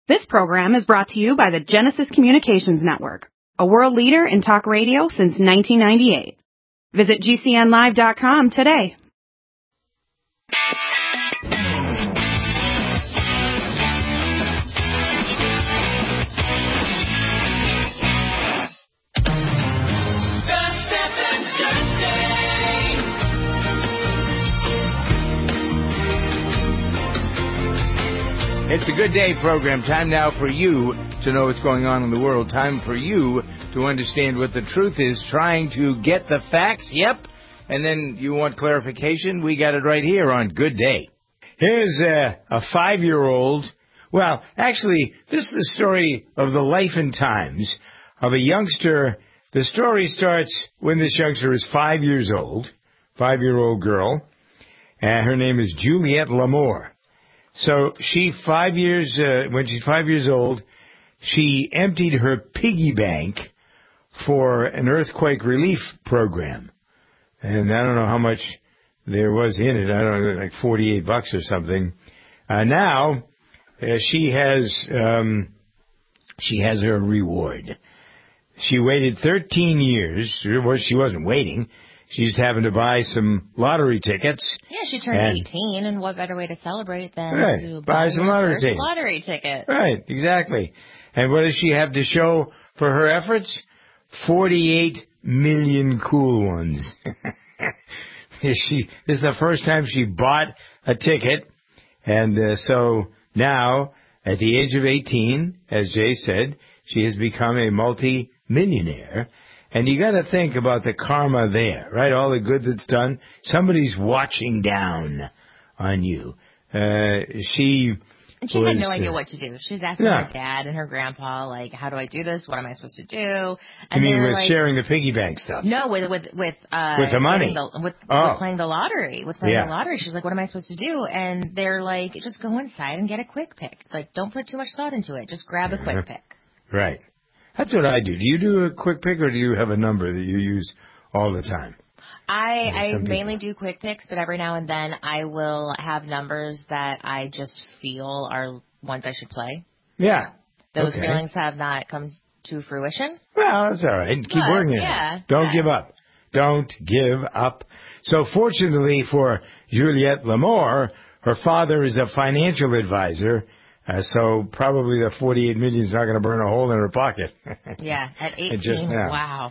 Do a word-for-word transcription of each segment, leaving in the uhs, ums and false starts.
This program is brought to you by the Genesis Communications Network, a world leader in talk radio since nineteen ninety-eight. Visit G C N live dot com today. It's a good day program. Time now for you to know what's going on in the world. Time for you to understand what the truth is. Trying to get the facts. Yep. And then you want clarification? We got it right here on Good Day. Here's a, a five-year-old. Well, actually, this is the story of the life and times of a youngster. The story starts when this youngster is five years old, five-year-old girl, and her name is Juliette L'Amour. So she, five years, uh, when she's five years old, she emptied her piggy bank for an earthquake relief program. And I don't know how much there was in it. I don't know, like forty-eight bucks or something. Uh, now, uh, she has, um, she has her reward. She waited thirteen years. Well, she wasn't waiting. She's having to buy some lottery tickets. Yeah, she turned and, eighteen, and what better way to celebrate than right, to buy, buy some your lottery first tickets. lottery ticket. Right, exactly. And what does she have to show for her efforts? forty-eight million cool ones. she, this is the first time she bought a ticket, and uh, so now, at the age of eighteen, as Jay said, she has become a multi-millionaire. And you got to think about the karma there, right? All the good that's done. Somebody's watching down on you. Uh, she And she was, had no idea what to do. She was asking yeah. her dad and her grandpa, like, how do I do this? What am I supposed to do? you And mean with like, sharing the piggy bank stuff? No, with with with uh, with the money, the, with, oh. with playing the lottery. With playing yeah. the lottery, she's like, what am I supposed to do? And they're like, just go inside and get a quick pick. Like, don't put too much thought into it. Just grab a quick uh-huh. pick. Right. That's what I do. Do you do a quick pick, or do you have a number that you use all the time? I, I people. mainly do quick picks, but every now and then I will have numbers that I just feel are ones I should play. Yeah. Those okay. feelings have not come to fruition. Well, that's all right. Keep but, working yeah, it. Don't yeah. give up. Don't give up. So fortunately for Juliette L'Amour, her father is a financial advisor. Uh, so probably the forty-eight million is not going to burn a hole in her pocket. Yeah, at eighteen, just now. Wow.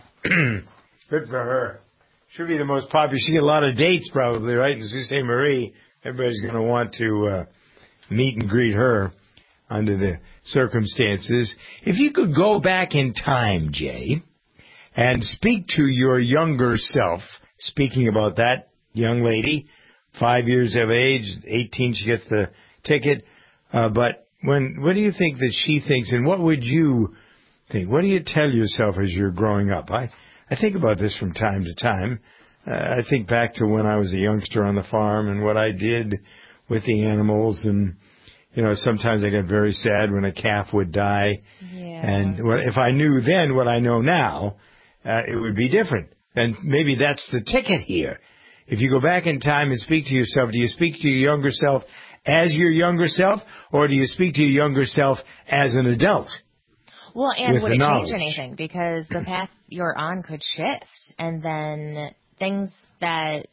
Good for her. Should be the most popular. She get a lot of dates probably, right? In Sault Ste. Marie, everybody's going to want to uh, meet and greet her under the circumstances. If you could go back in time, Jay, and speak to your younger self, speaking about that young lady, five years of age, eighteen, she gets the ticket, uh, but When, what do you think that she thinks, and what would you think? What do you tell yourself as you're growing up? I, I think about this from time to time. Uh, I think back to when I was a youngster on the farm and what I did with the animals, and, you know, sometimes I get very sad when a calf would die. Yeah. And what, if I knew then what I know now, uh, it would be different. And maybe that's the ticket here. If you go back in time and speak to yourself, do you speak to your younger self as your younger self, or do you speak to your younger self as an adult? Well, and would it knowledge? change anything? Because the path you're on could shift, and then things that,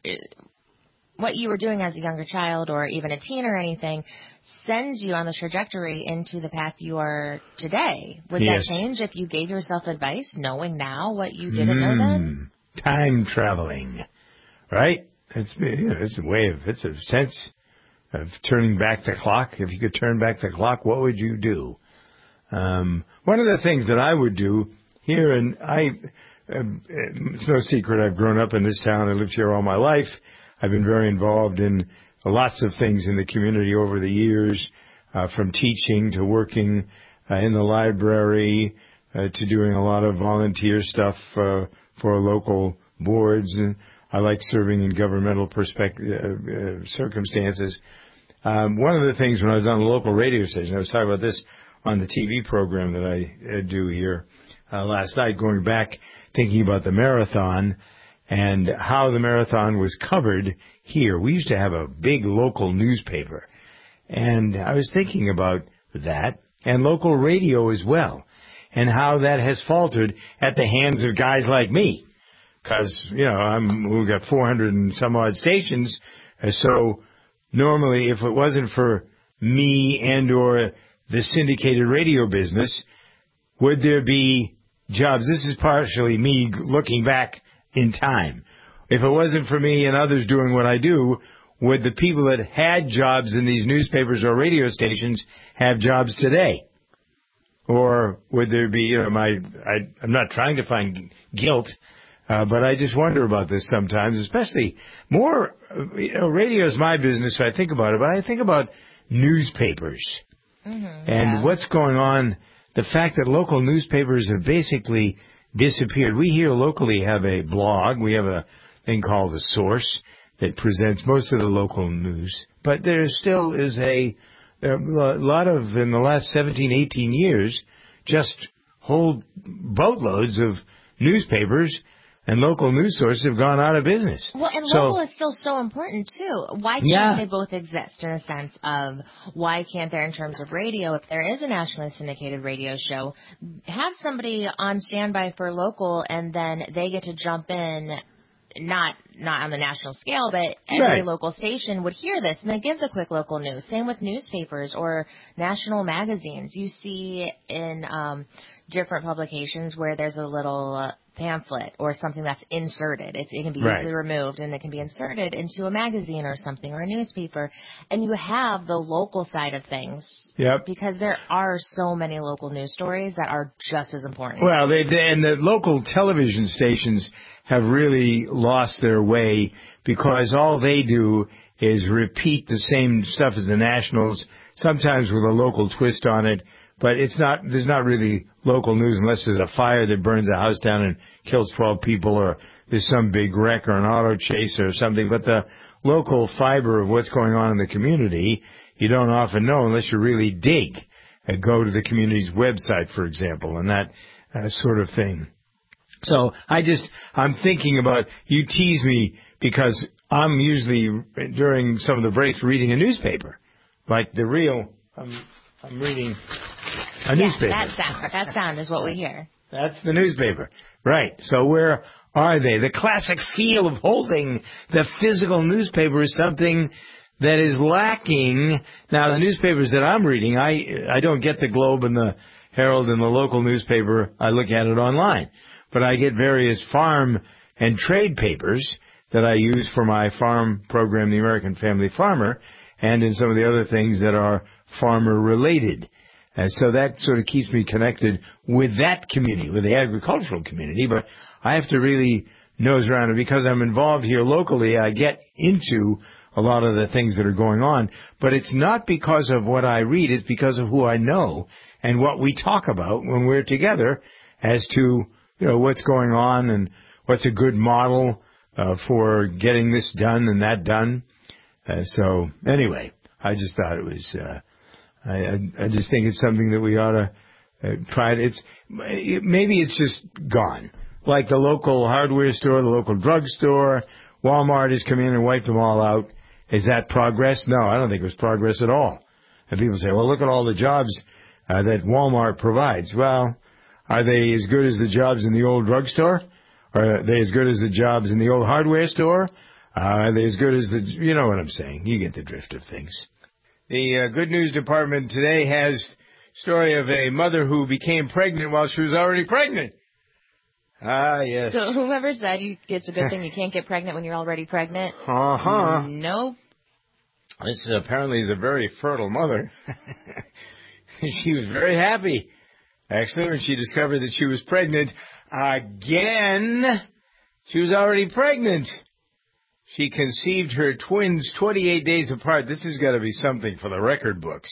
what you were doing as a younger child or even a teen or anything, sends you on the trajectory into the path you are today. Would yes. that change if you gave yourself advice, knowing now what you didn't mm, know then? Time traveling, right? It's, you know, it's a way of, it's a sense of turning back the clock. If you could turn back the clock, what would you do? Um, one of the things that I would do here, and I, uh, it's no secret, I've grown up in this town. I lived here all my life. I've been very involved in lots of things in the community over the years, uh, from teaching to working uh, in the library, uh, to doing a lot of volunteer stuff uh, for local boards. And I like serving in governmental perspective, uh, uh, circumstances. Um, one of the things when I was on the local radio station, I was talking about this on the T V program that I uh, do here uh, last night, going back, thinking about the marathon and how the marathon was covered here. We used to have a big local newspaper, and I was thinking about that and local radio as well, and how that has faltered at the hands of guys like me. Because, you know, I'm, we've got four hundred and some odd stations, uh, so normally if it wasn't for me and or the syndicated radio business, would there be jobs? This is partially me looking back in time. If it wasn't for me and others doing what I do, would the people that had jobs in these newspapers or radio stations have jobs today? Or would there be, you know, my, I, I'm not trying to find guilt, uh, but I just wonder about this sometimes, especially more, you know, radio is my business, so I think about it, but I think about newspapers mm-hmm, and yeah. what's going on, the fact that local newspapers have basically disappeared. We here locally have a blog. We have a thing called The Source that presents most of the local news. But there still is a, a lot of, in the last seventeen, eighteen years, just whole boatloads of newspapers and local news sources have gone out of business. Well, and so, local is still so important, too. Why can't yeah. they both exist in a sense of why can't there, in terms of radio, if there is a nationally syndicated radio show, have somebody on standby for local and then they get to jump in, not not on the national scale, but every right. local station would hear this and they give the quick local news. Same with newspapers or national magazines. You see in um, different publications where there's a little uh, pamphlet or something that's inserted. It's, it can be right. easily removed and it can be inserted into a magazine or something or a newspaper. And you have the local side of things. Yep. Because there are so many local news stories that are just as important. Well, they, they and the local television stations have really lost their way because all they do is repeat the same stuff as the nationals, sometimes with a local twist on it. But it's not, there's not really local news unless there's a fire that burns a house down and kills twelve people, or there's some big wreck or an auto chase or something. But the local fiber of what's going on in the community, you don't often know unless you really dig and go to the community's website, for example, and that uh, sort of thing. So I just, I'm thinking about, you tease me because I'm usually, during some of the breaks, reading a newspaper. Like the real, I'm, I'm reading a yeah, newspaper. That sound, that sound is what we hear. That's the newspaper. Right. So where are they? The classic feel of holding the physical newspaper is something that is lacking. Now, the newspapers that I'm reading, I, I don't get the Globe and the Herald and the local newspaper. I look at it online. But I get various farm and trade papers that I use for my farm program, The American Family Farmer, and in some of the other things that are farmer-related. And so that sort of keeps me connected with that community, with the agricultural community. But I have to really nose around it because I'm involved here locally. I get into a lot of the things that are going on. But it's not because of what I read. It's because of who I know and what we talk about when we're together as to, you know, what's going on and what's a good model uh, for getting this done and that done. Uh, so anyway, I just thought it was, uh, I, I, I just think it's something that we ought to uh, try. It's, it, maybe it's just gone. Like the local hardware store, the local drugstore, Walmart has come in and wiped them all out. Is that progress? No, I don't think it was progress at all. And people say, well, look at all the jobs uh, that Walmart provides. Well, are they as good as the jobs in the old drugstore? Or are they as good as the jobs in the old hardware store? Uh, are they as good as the, you know what I'm saying. You get the drift of things. The uh, Good News Department today has a story of a mother who became pregnant while she was already pregnant. Ah, yes. So whoever said you, it's a good thing you can't get pregnant when you're already pregnant. Uh-huh. Nope. This apparently is a very fertile mother. She was very happy. Actually, when she discovered that she was pregnant again, she was already pregnant. She conceived her twins twenty-eight days apart. This has got to be something for the record books.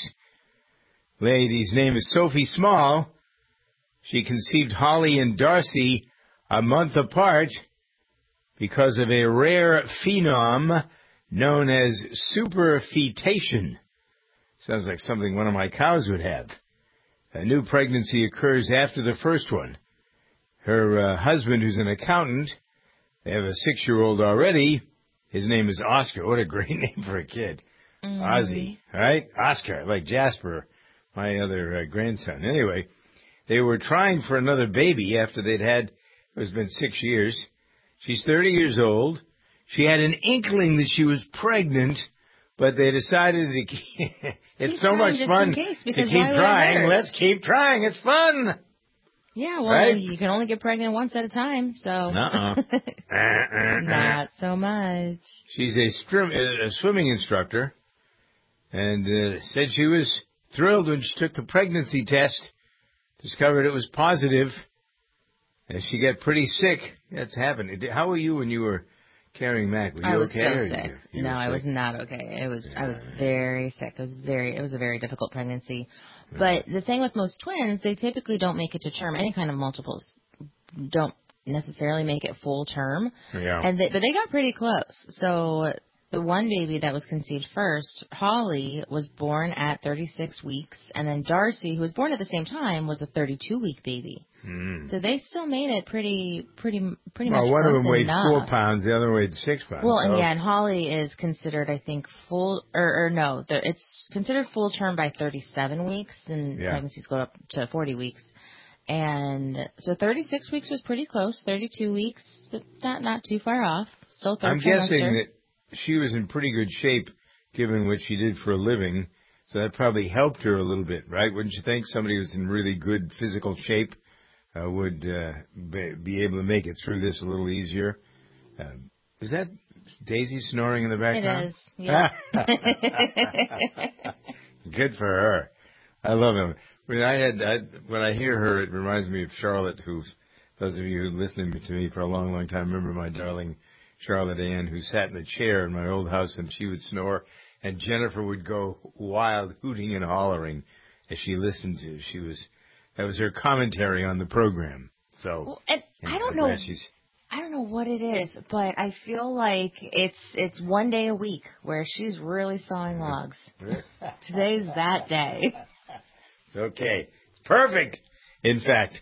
Lady's name is Sophie Small. She conceived Holly and Darcy a month apart because of a rare phenom known as superfetation. Sounds like something one of my cows would have. A new pregnancy occurs after the first one. Her uh, husband, who's an accountant, they have a six-year-old already. His name is Oscar. What a great name for a kid. Mm-hmm. Ozzy, right? Oscar, like Jasper my other uh, grandson. Anyway, they were trying for another baby after they'd had, it's been six years. She's thirty years old. She had an inkling that she was pregnant, but they decided to keep, it's keep so much fun case, to keep trying. Let's keep trying. It's fun. Yeah, well, right? You can only get pregnant once at a time, so. Uh-uh. uh-uh. Not so much. She's a, strim, a swimming instructor, and uh, said she was thrilled when she took the pregnancy test, discovered it was positive, and she got pretty sick. That's happened. How were you when you were carrying Mac? Were you I was okay? so sick. You, you no, I sick? was not okay. It was. I was very sick. It was very. It was a very difficult pregnancy. But the thing with most twins, they typically don't make it to term. Any kind of multiples don't necessarily make it full term. Yeah. And they, but they got pretty close. So the one baby that was conceived first, Holly, was born at thirty-six weeks, and then Darcy, who was born at the same time, was a thirty-two week baby. Mm. So they still made it pretty, pretty, pretty well, much. Well, one close of them weighed enough. four pounds, the other weighed six pounds. Well, and so. yeah, and Holly is considered, I think, full, or, or no, the, it's considered full term by thirty-seven weeks, and yeah. pregnancies go up to forty weeks. And so thirty-six weeks was pretty close, thirty-two weeks, but not not too far off. Still third I'm trimester. guessing that she was in pretty good shape, given what she did for a living, so that probably helped her a little bit, right? Wouldn't you think somebody who's in really good physical shape uh, would uh, be, be able to make it through this a little easier? Uh, is that Daisy snoring in the background? It is, yeah. Good for her. I love him. When I had, I, when I hear her, it reminds me of Charlotte, who, those of you who listened to me for a long, long time remember my darling Charlotte Ann, who sat in the chair in my old house and she would snore, and Jennifer would go wild, hooting and hollering as she listened to. She was, that was her commentary on the program. So, well, and and I don't know. She's, I don't know what it is, but I feel like it's it's one day a week where she's really sawing logs. Today's that day. It's okay. It's perfect, in fact.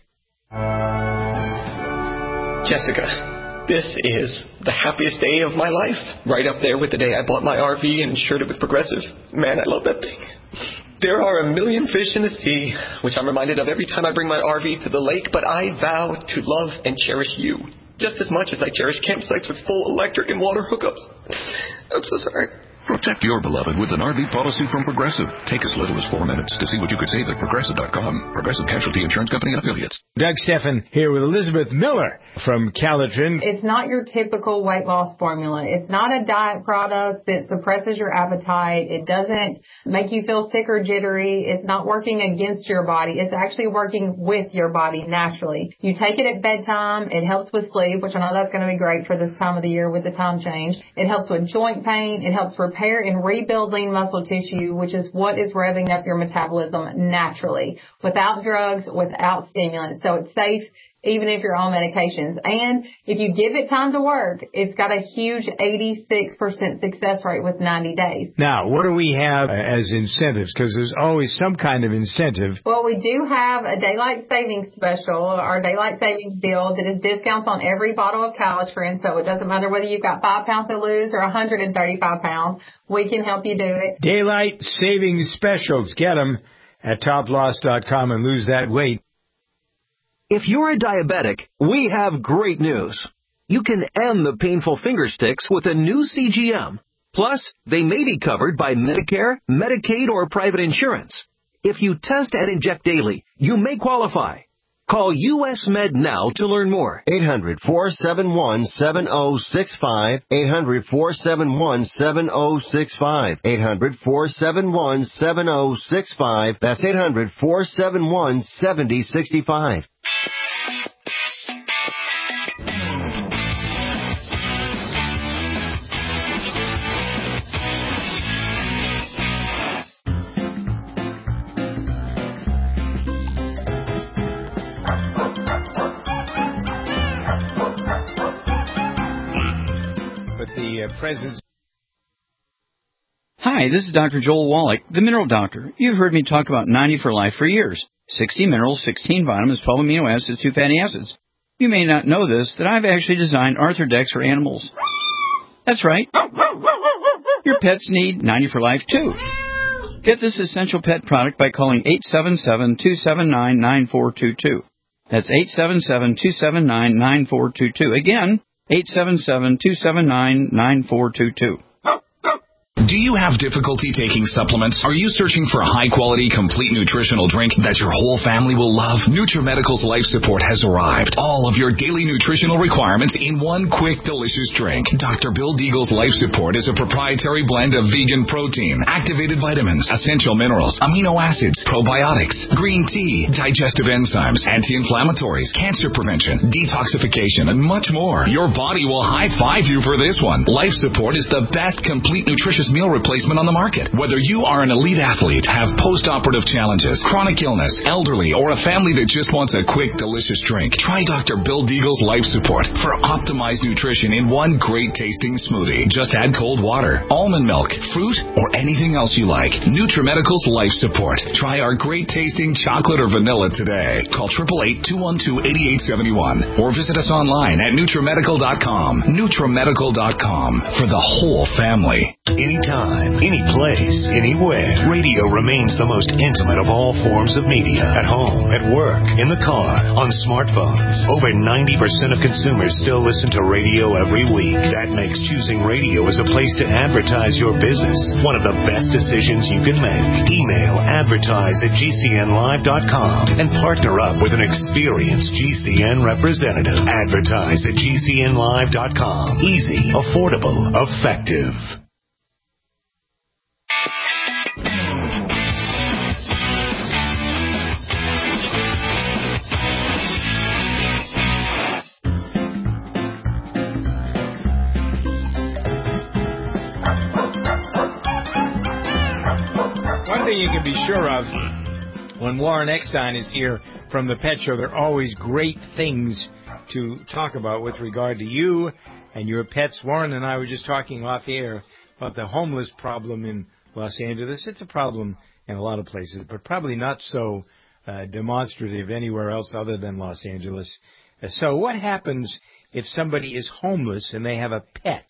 Jessica, this is the happiest day of my life. Right up there with the day I bought my R V and insured it with Progressive. Man, I love that thing. There are a million fish in the sea, which I'm reminded of every time I bring my R V to the lake, but I vow to love and cherish you just as much as I cherish campsites with full electric and water hookups. I'm so sorry. Protect your beloved with an R V policy from Progressive. Take as little as four minutes to see what you could save at Progressive dot com. Progressive Casualty Insurance Company and Affiliates. Doug Steffen here with Elizabeth Miller from Calitrin. It's not your typical weight loss formula. It's not a diet product that suppresses your appetite. It doesn't make you feel sick or jittery. It's not working against your body. It's actually working with your body naturally. You take it at bedtime. It helps with sleep, which I know that's going to be great for this time of the year with the time change. It helps with joint pain. It helps repair and rebuild lean muscle tissue, which is what is revving up your metabolism naturally, without drugs, without stimulants. So it's safe even if you're on medications. And if you give it time to work, it's got a huge eighty-six percent success rate with ninety days. Now, what do we have as incentives? Because there's always some kind of incentive. Well, we do have a daylight savings special, our daylight savings deal, that is discounts on every bottle of Calitrin. So it doesn't matter whether you've got five pounds to lose or one hundred thirty-five pounds. We can help you do it. Daylight savings specials. Get them at top loss dot com and lose that weight. If you're a diabetic, we have great news. You can end the painful finger sticks with a new C G M. Plus, they may be covered by Medicare, Medicaid, or private insurance. If you test and inject daily, you may qualify. Call U S Med now to learn more. eight hundred, four seven one, seven oh six five. eight hundred, four seven one, seven oh six five. eight hundred, four seven one, seven oh six five. That's eight hundred, four seven one, seven oh six five. But the uh, presence. Hi, this is Doctor Joel Wallach, the Mineral Doctor. You've heard me talk about ninety for Life for years. sixty minerals, sixteen vitamins, twelve amino acids, two fatty acids. You may not know this, that I've actually designed Arthrodex for animals. That's right. Your pets need ninety for Life, too. Get this essential pet product by calling eight seven seven, two seven nine, nine four two two. That's eight seven seven, two seven nine, nine four two two. Again, eight seven seven, two seven nine, nine four two two. Do you have difficulty taking supplements? Are you searching for a high-quality, complete nutritional drink that your whole family will love? NutriMedical's Life Support has arrived. All of your daily nutritional requirements in one quick, delicious drink. Doctor Bill Deagle's Life Support is a proprietary blend of vegan protein, activated vitamins, essential minerals, amino acids, probiotics, green tea, digestive enzymes, anti-inflammatories, cancer prevention, detoxification, and much more. Your body will high-five you for this one. Life Support is the best complete nutritious meal replacement on the market. Whether you are an elite athlete, have post-operative challenges, chronic illness, elderly, or a family that just wants a quick, delicious drink, try Doctor Bill Deagle's Life Support for optimized nutrition in one great tasting smoothie. Just add cold water, almond milk, fruit, or anything else you like. NutriMedical's Life Support. Try our great tasting chocolate or vanilla today. Call eight eight eight, two one two, eight eight seven one or visit us online at NutriMedical dot com. NutriMedical dot com for the whole family. Anytime, any place, anywhere, radio remains the most intimate of all forms of media. At home, at work, in the car, on smartphones. Over ninety percent of consumers still listen to radio every week. That makes choosing radio as a place to advertise your business one of the best decisions you can make. Email advertise at G C N live dot com and partner up with an experienced G C N representative. Advertise at G C N live dot com. Easy, affordable, effective. One thing you can be sure of, when Warren Eckstein is here from the Pet Show, there are always great things to talk about with regard to you and your pets. Warren and I were just talking off air about the homeless problem in Los Angeles. It's a problem in a lot of places, but probably not so uh, demonstrative anywhere else other than Los Angeles. Uh, so what happens if somebody is homeless and they have a pet?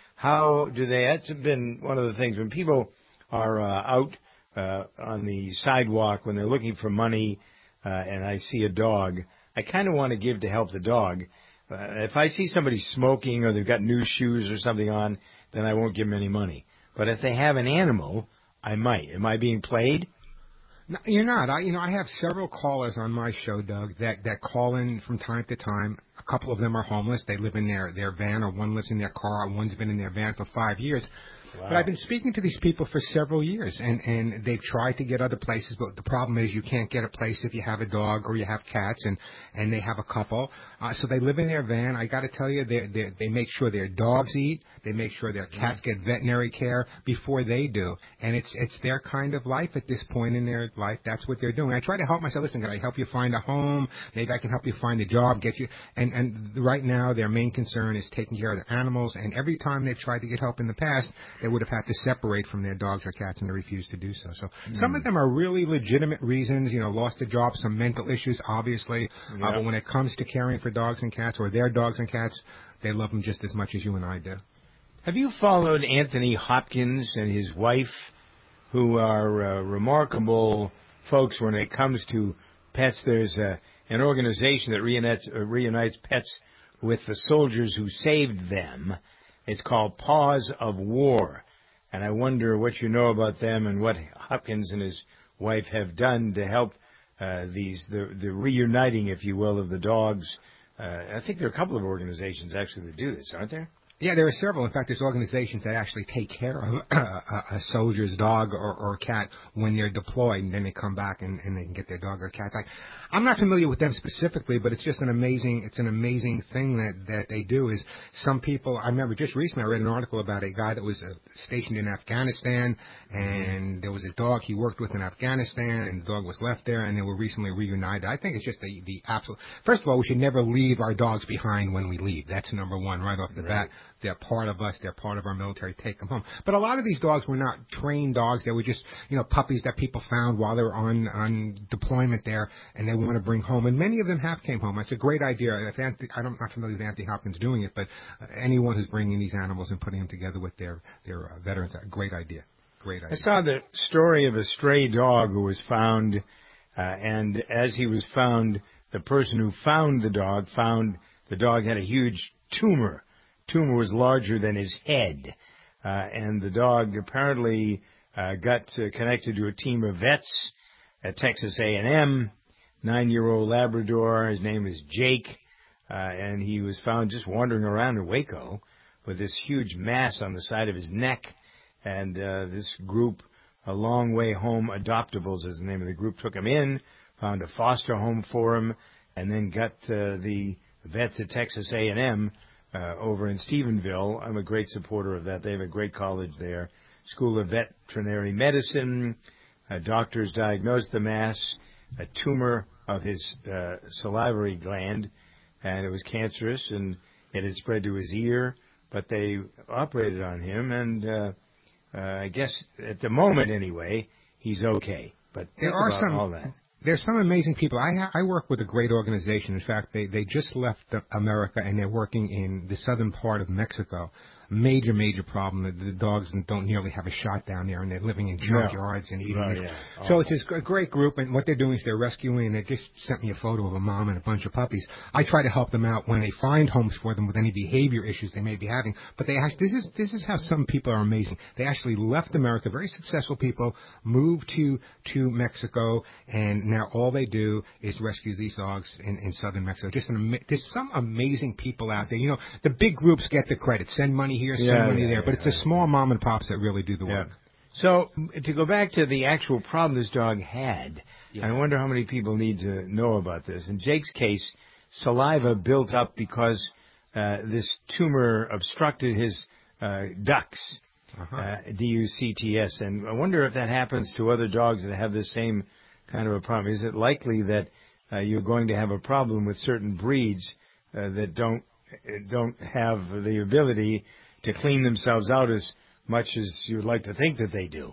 How do they? That's been one of the things when people are uh, out uh, on the sidewalk when they're looking for money uh, and I see a dog, I kind of want to give to help the dog. Uh, if I see somebody smoking or they've got new shoes or something on, then I won't give them any money. But if they have an animal, I might. Am I being played? No, you're not. I, you know, I have several callers on my show, Doug, that, that call in from time to time. A couple of them are homeless. They live in their, their van, or one lives in their car, or one's been in their van for five years. Wow. But I've been speaking to these people for several years, and, and they've tried to get other places, but the problem is you can't get a place if you have a dog or you have cats, and, and they have a couple. Uh, so they live in their van. I got to tell you, they they they make sure their dogs eat. They make sure their cats get veterinary care before they do. And it's it's their kind of life at this point in their life. That's what they're doing. I try to help myself. Listen, can I help you find a home? Maybe I can help you find a job, get you. And, and right now, their main concern is taking care of their animals. And every time they've tried to get help in the past, they would have had to separate from their dogs or cats, and they refuse to do so. So mm. some of them are really legitimate reasons, you know, lost a job, some mental issues, obviously. Yeah. Uh, but when it comes to caring for dogs and cats, or their dogs and cats, they love them just as much as you and I do. Have you followed Anthony Hopkins and his wife, who are uh, remarkable folks when it comes to pets? There's a, an organization that reunites, uh, reunites pets with the soldiers who saved them. It's called Paws of War. And I wonder what you know about them and what Hopkins and his wife have done to help uh, these the, the reuniting, if you will, of the dogs. Uh, I think there are a couple of organizations actually that do this, aren't there? Yeah, there are several. In fact, there's organizations that actually take care of a, a soldier's dog or, or cat when they're deployed, and then they come back and, and they can get their dog or cat back. I'm not familiar with them specifically, but it's just an amazing, it's an amazing thing that, that they do. Is some people, I remember just recently I read an article about a guy that was uh, stationed in Afghanistan, and there was a dog he worked with in Afghanistan, and the dog was left there, and they were recently reunited. I think it's just the, the absolute, first of all, we should never leave our dogs behind when we leave. That's number one, right off the right. bat. They're part of us. They're part of our military. Take them home. But a lot of these dogs were not trained dogs. They were just, you know, puppies that people found while they were on, on deployment there, and they want to bring home. And many of them have came home. It's a great idea. If Anthony, I'm not familiar with Anthony Hopkins doing it, but uh, anyone who's bringing these animals and putting them together with their, their uh, veterans, a great idea. Great idea. I saw the story of a stray dog who was found, uh, and as he was found, the person who found the dog found the dog had a huge tumor. Tumor was larger than his head, uh, and the dog apparently uh, got uh, connected to a team of vets at Texas A and M. Nine-year-old Labrador. His name is Jake, uh, and he was found just wandering around in Waco with this huge mass on the side of his neck. And uh, this group, A Long Way Home Adoptables is the name of the group, took him in, found a foster home for him, and then got uh, the vets at Texas A and M uh, over in Stephenville. I'm a great supporter of that. They have a great college there. School of Veterinary Medicine. Uh, doctors diagnosed the mass, a tumor of his uh, salivary gland, and it was cancerous, and it had spread to his ear, but they operated on him, and uh, uh, I guess at the moment anyway, he's okay. But there are about some all that. There's some amazing people. I ha- I work with a great organization. In fact, they they just left America and they're working in the southern part of Mexico. Major, major problem. The, the dogs don't nearly have a shot down there, and they're living in junkyards no. and eating. Oh, this. yeah. So it's this great group, and what they're doing is they're rescuing. And they just sent me a photo of a mom and a bunch of puppies. I try to help them out when they find homes for them with any behavior issues they may be having. But they actually, this is this is how some people are amazing. They actually left America, very successful people, moved to to Mexico, and now all they do is rescue these dogs in, in southern Mexico. Just an, there's some amazing people out there. You know, the big groups get the credit, send money here, send yeah, money yeah, there, yeah, but it's yeah. the small mom and pops that really do the yeah. work. So to go back to the actual problem this dog had, yeah. I wonder how many people need to know about this. In Jake's case, saliva built up because uh, this tumor obstructed his uh, ducts, uh-huh. uh, D U C T S, and I wonder if that happens to other dogs that have the same kind of a problem. Is it likely that uh, you're going to have a problem with certain breeds uh, that don't don't have the ability to clean themselves out as much as you'd like to think that they do?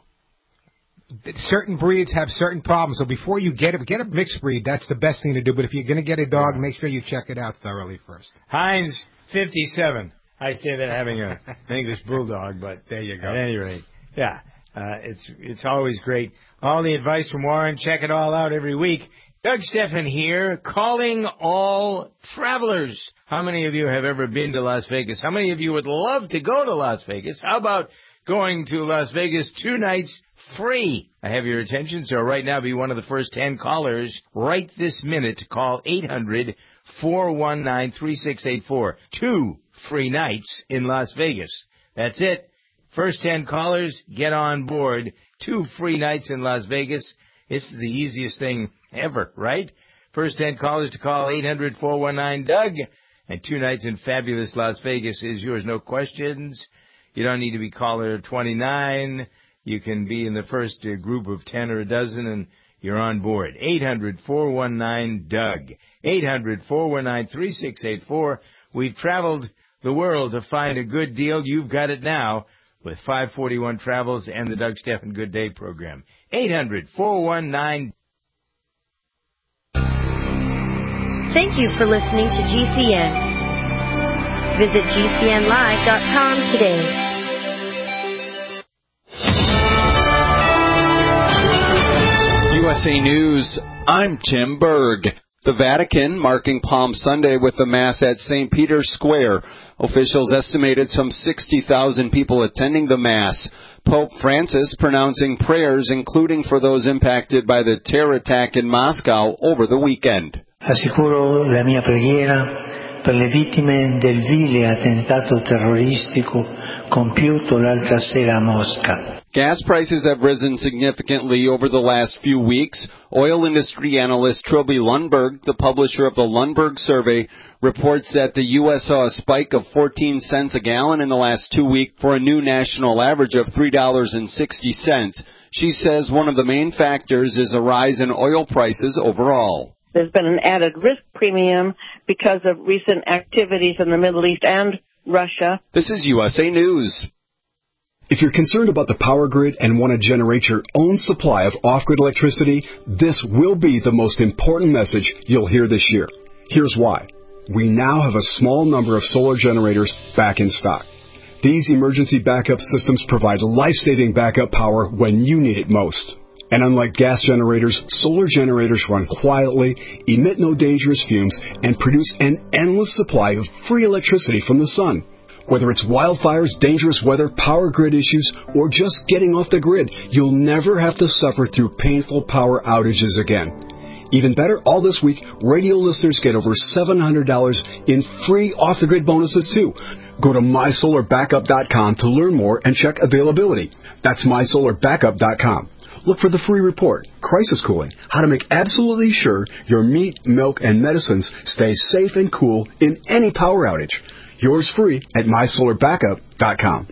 Certain breeds have certain problems, so before you get a, get a mixed breed, that's the best thing to do. But if you're going to get a dog, yeah. make sure you check it out thoroughly first. Heinz, fifty-seven. I say that having a, an English bulldog, but there you go. At any rate, yeah, uh, it's it's always great. All the advice from Warren, check it all out every week. Doug Stephan here, calling all travelers. How many of you have ever been to Las Vegas? How many of you would love to go to Las Vegas? How about going to Las Vegas two nights free? I have your attention, so right now be one of the first ten callers right this minute to call eight hundred, four one nine, three six eight four. Two free nights in Las Vegas. That's it. First ten callers, get on board. Two free nights in Las Vegas. This is the easiest thing ever, right? First ten callers to call eight hundred, four one nine, Doug. And two nights in fabulous Las Vegas is yours. No questions. You don't need to be caller twenty-nine. You can be in the first uh, group of ten or a dozen, and you're on board. eight hundred, four one nine, Doug. eight hundred, four one nine, three six eight four. We've traveled the world to find a good deal. You've got it now with five forty-one Travels and the Doug Stephan Good Day program. eight hundred, four one nine. Thank you for listening to G C N. Visit G C N live dot com today. U S A News, I'm Tim Berg. The Vatican marking Palm Sunday with the Mass at Saint Peter's Square. Officials estimated some sixty thousand people attending the Mass. Pope Francis pronouncing prayers, including for those impacted by the terror attack in Moscow over the weekend. Assicuro la mia preghiera per le vittime del vile attentato terroristico compiuto l'altra sera a Mosca. Gas prices have risen significantly over the last few weeks. Oil industry analyst Trilby Lundberg, the publisher of the Lundberg Survey, reports that the U S saw a spike of fourteen cents a gallon in the last two weeks for a new national average of three dollars and sixty cents. She says one of the main factors is a rise in oil prices overall. There's been an added risk premium because of recent activities in the Middle East and Russia. This is U S A News. If you're concerned about the power grid and want to generate your own supply of off-grid electricity, this will be the most important message you'll hear this year. Here's why. We now have a small number of solar generators back in stock. These emergency backup systems provide life-saving backup power when you need it most. And unlike gas generators, solar generators run quietly, emit no dangerous fumes, and produce an endless supply of free electricity from the sun. Whether it's wildfires, dangerous weather, power grid issues, or just getting off the grid, you'll never have to suffer through painful power outages again. Even better, all this week, radio listeners get over seven hundred dollars in free off-the-grid bonuses, too. Go to my solar backup dot com to learn more and check availability. That's my solar backup dot com. Look for the free report, Crisis Cooling, how to make absolutely sure your meat, milk, and medicines stay safe and cool in any power outage. Yours free at my solar backup dot com.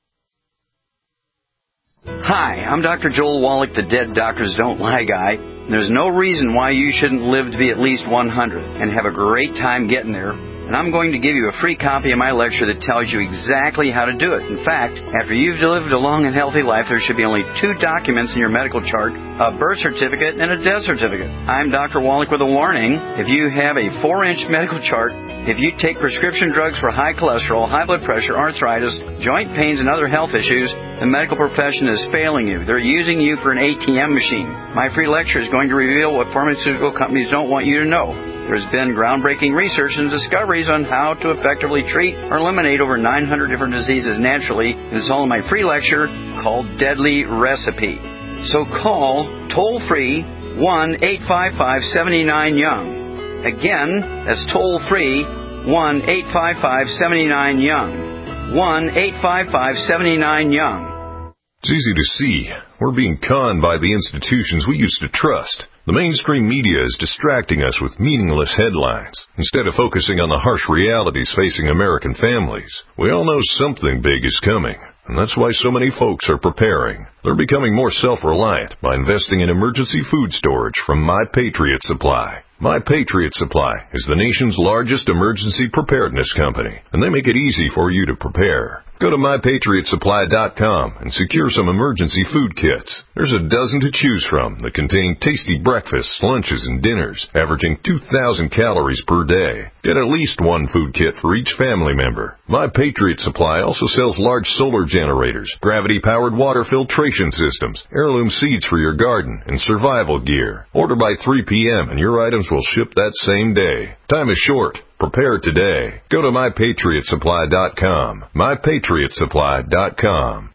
Hi, I'm Doctor Joel Wallach, the Dead Doctors Don't Lie guy. There's no reason why you shouldn't live to be at least one hundred and have a great time getting there. And I'm going to give you a free copy of my lecture that tells you exactly how to do it. In fact, after you've lived a long and healthy life, there should be only two documents in your medical chart, a birth certificate and a death certificate. I'm Doctor Wallach with a warning. If you have a four-inch medical chart, if you take prescription drugs for high cholesterol, high blood pressure, arthritis, joint pains, and other health issues, the medical profession is failing you. They're using you for an A T M machine. My free lecture is going to reveal what pharmaceutical companies don't want you to know. There's been groundbreaking research and discoveries on how to effectively treat or eliminate over nine hundred different diseases naturally. And it's all in my free lecture called Deadly Recipe. So call toll-free one eight five five, seven nine, young. Again, that's toll-free one eight five five, seven nine, young. one eight five five, seven nine, young. It's easy to see. We're being conned by the institutions we used to trust. The mainstream media is distracting us with meaningless headlines instead of focusing on the harsh realities facing American families. We all know something big is coming, and that's why so many folks are preparing. They're becoming more self-reliant by investing in emergency food storage from My Patriot Supply. My Patriot Supply is the nation's largest emergency preparedness company, and they make it easy for you to prepare. Go to my patriot supply dot com and secure some emergency food kits. There's a dozen to choose from that contain tasty breakfasts, lunches, and dinners, averaging two thousand calories per day. Get at least one food kit for each family member. My Patriot Supply also sells large solar generators, gravity-powered water filtration systems, heirloom seeds for your garden, and survival gear. Order by three p.m. and your items will ship that same day. Time is short. Prepare today. Go to my patriot supply dot com. my patriot supply dot com.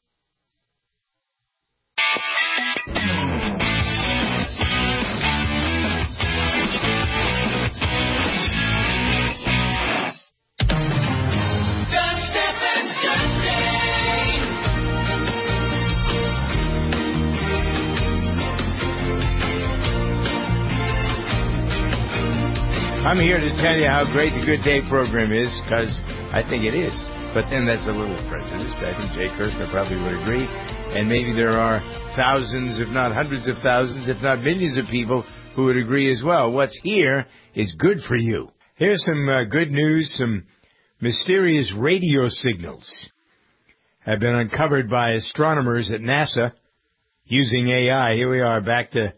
I'm here to tell you how great the Good Day program is, because I think it is. But then that's a little prejudiced. I think Jay Kirshner probably would agree. And maybe there are thousands, if not hundreds of thousands, if not millions of people who would agree as well. What's here is good for you. Here's some uh, good news. Some mysterious radio signals have been uncovered by astronomers at NASA using A I. Here we are, back to...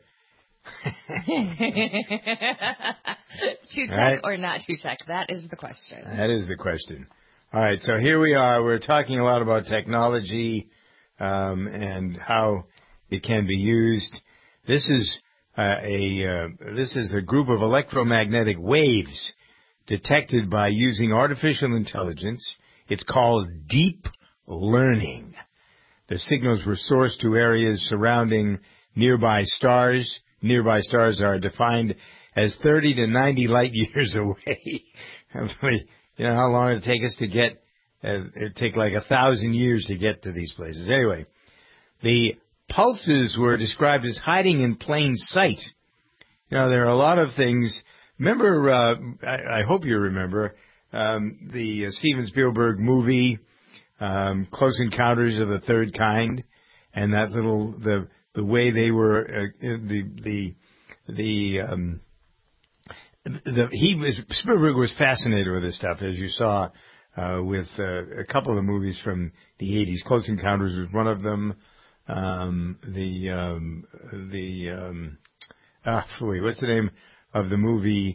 To check right. or not to check? That is the question. That is the question. All right, so here we are. We're talking a lot about technology um, and how it can be used. This is uh, a uh, this is a group of electromagnetic waves detected by using artificial intelligence. It's called deep learning. The signals were sourced to areas surrounding nearby stars. Nearby stars are defined as thirty to ninety light years away. You know how long it'd take us to get, uh, it'd take like a thousand years to get to these places. Anyway, the pulses were described as hiding in plain sight. You know, there are a lot of things. Remember, uh, I, I hope you remember, um, the uh, Steven Spielberg movie, um, Close Encounters of the Third Kind, and that little, the, the way they were, uh, the, the, the, um, The, he was Spielberg was fascinated with this stuff, as you saw uh, with uh, a couple of the movies from the eighties. Close Encounters was one of them. Um, the um, the um, ah, what's the name of the movie